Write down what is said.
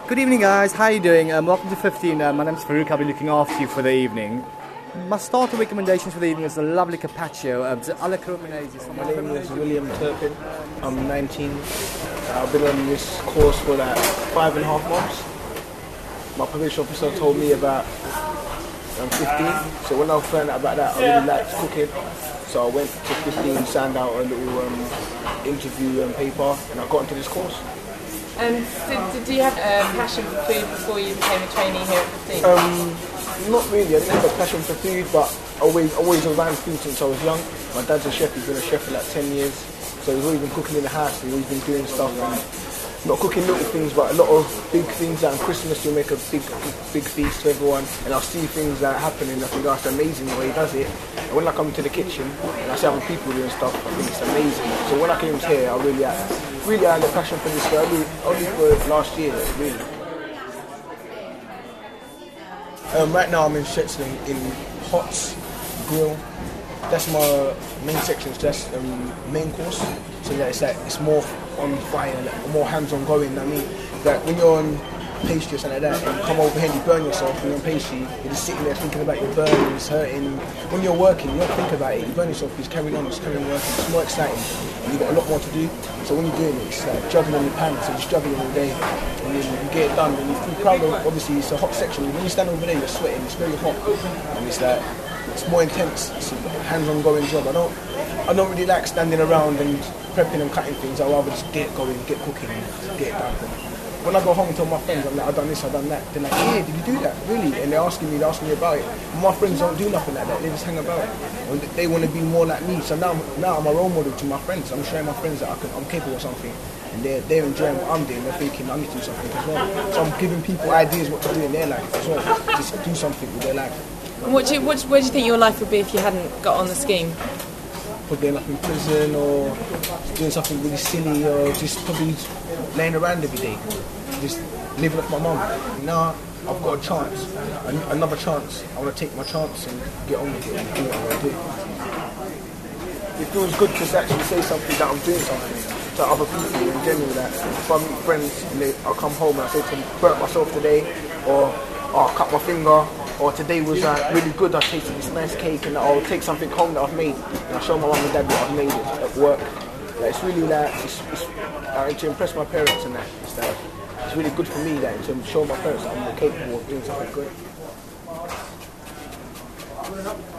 Good evening, guys. How are you doing? Welcome to 15. My name's Farouk. I'll be looking after you for the evening. My starter recommendations for the evening is a lovely carpaccio. My name is William Turpin. I'm 19. I've been on this course for like 5.5 months. My probation officer told me about I'm 15. So when I found out about that, I really liked cooking. So I went to 15, signed out a little interview paper, and I got into this course. And did you have a passion for food before you became a trainee here at 15? Not really. I didn't have a passion for food, but always around food since I was young. My dad's a chef. He's been a chef for like 10 years. So he's always been cooking in the house. He's always been doing stuff. And not cooking little things, but a lot of big things. Like on Christmas, he'll make a big feast to everyone. And I'll see things that happen, and I think that's amazing the way he does it. And when I come into the kitchen and I see other people doing stuff, I think it's amazing. So when I came here, I really had a passion for this. Only for last year, really. Right now I'm in Shetland in Hots Grill. That's my main section. So that's main course. So yeah, it's more on fire, like, more hands-on going. I mean, that when you're on pastry or something like that, and you come over here and you burn yourself. When you're on pastry, you're just sitting there thinking about your burn, it's hurting. When you're working, you don't think about it. You burn yourself, you just carry on, working. It's more exciting. And you've got a lot more to do. So when you're doing it, it's like juggling your pants, so you're juggling all day, and then you get it done. And you feel proud of. Obviously, it's a hot section. When you stand over there, you're sweating. It's very hot, and it's like it's more intense. It's a hands-on going job. I don't really like standing around and prepping and cutting things. I'd rather just get going, get cooking, and get it done. When I go home and tell my friends, I'm like, I've done this, I've done that. They're like, yeah, did you do that? Really? And they're asking me about it. My friends don't do nothing like that. They just hang about. And they want to be more like me. So now I'm a role model to my friends. I'm showing my friends that I'm capable of something. And they're enjoying what I'm doing. They're thinking, I need to do something as well. So I'm giving people ideas what to do in their life as well. Just do something with their life. And where do you think your life would be if you hadn't got on the scheme? Probably end up in prison or doing something really silly or just probably laying around every day. Just living off my mum. Now I've got a chance, another chance. I want to take my chance and get on with it and do what I want to do. It feels good to actually say something that I'm doing something to other people in general. That if I meet friends and I'll come home and I say to them, burnt myself today, or I cut my finger, or today was really good, I tasted this nice cake, and I'll take something home that I've made and I'll show my mum and dad what I've made at work. It's really like, it's to impress my parents and that. It's really good for me that to show my parents that I'm capable of doing something good.